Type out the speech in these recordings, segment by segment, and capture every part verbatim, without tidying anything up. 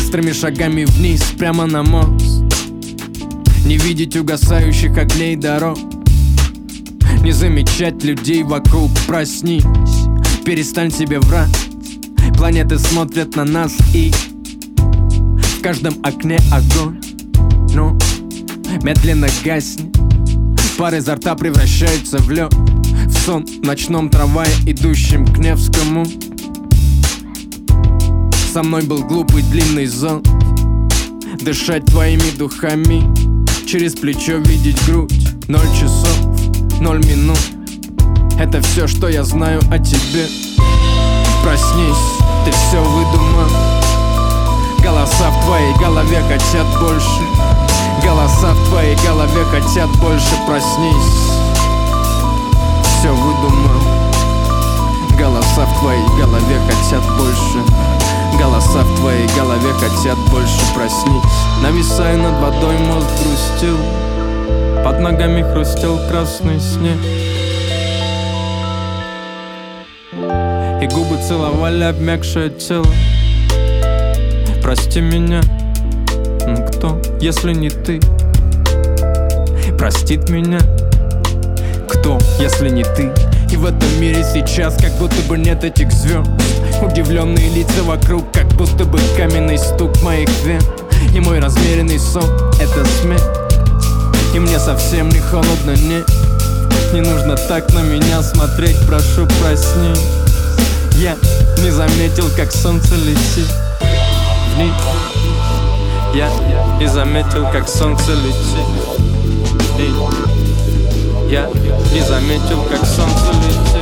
Быстрыми шагами вниз, прямо на мост. Не видеть угасающих огней дорог, не замечать людей вокруг. Проснись, перестань себе врать. Планеты смотрят на нас, и в каждом окне огонь, но медленно гаснет. Пар изо рта превращается в лед, в сон в ночном трамвае, идущем к Невскому. Со мной был глупый длинный зонт, дышать твоими духами, через плечо видеть грудь. Ноль часов, ноль минут, это все, что я знаю о тебе. Проснись, ты все выдумал. Голоса в твоей голове хотят больше. Голоса в твоей голове хотят больше. Проснись, все выдумал. Голоса в твоей голове хотят больше. Голоса в твоей голове хотят больше. Проснись. Нависая над водой, мост грустил, под ногами хрустел красный снег, и губы целовали обмякшее тело. Прости меня, но кто, если не ты? Простит меня кто, если не ты? И в этом мире сейчас как будто бы нет этих звезд. Удивленные лица вокруг, как будто бы каменный стук моих вен. И мой размеренный сон — это смех. И мне совсем не холодно, нет. Не нужно так на меня смотреть, прошу, проснись. Я не заметил, как солнце летит вниз. Я не заметил, как солнце летит вниз. Я не заметил, как солнце летит.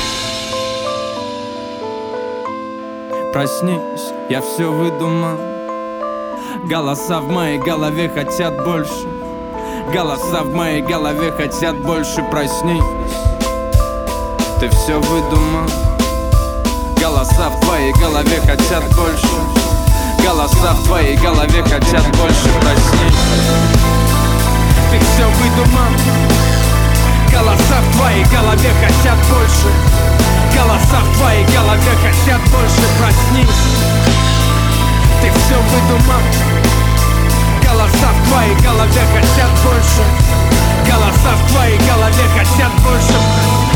Проснись, я все выдумал. Голоса в моей голове хотят больше. Голоса в моей голове хотят больше. Проснись, ты все выдумал. Голоса в твоей голове хотят больше. Голоса в твоей голове хотят больше. Проснись, ты все выдумал. Голоса в твоей голове хотят больше. Голоса в твоей голове хотят больше. Проснись, ты все выдумал. Голоса в твоей голове хотят больше. Голоса в твоей голове хотят больше.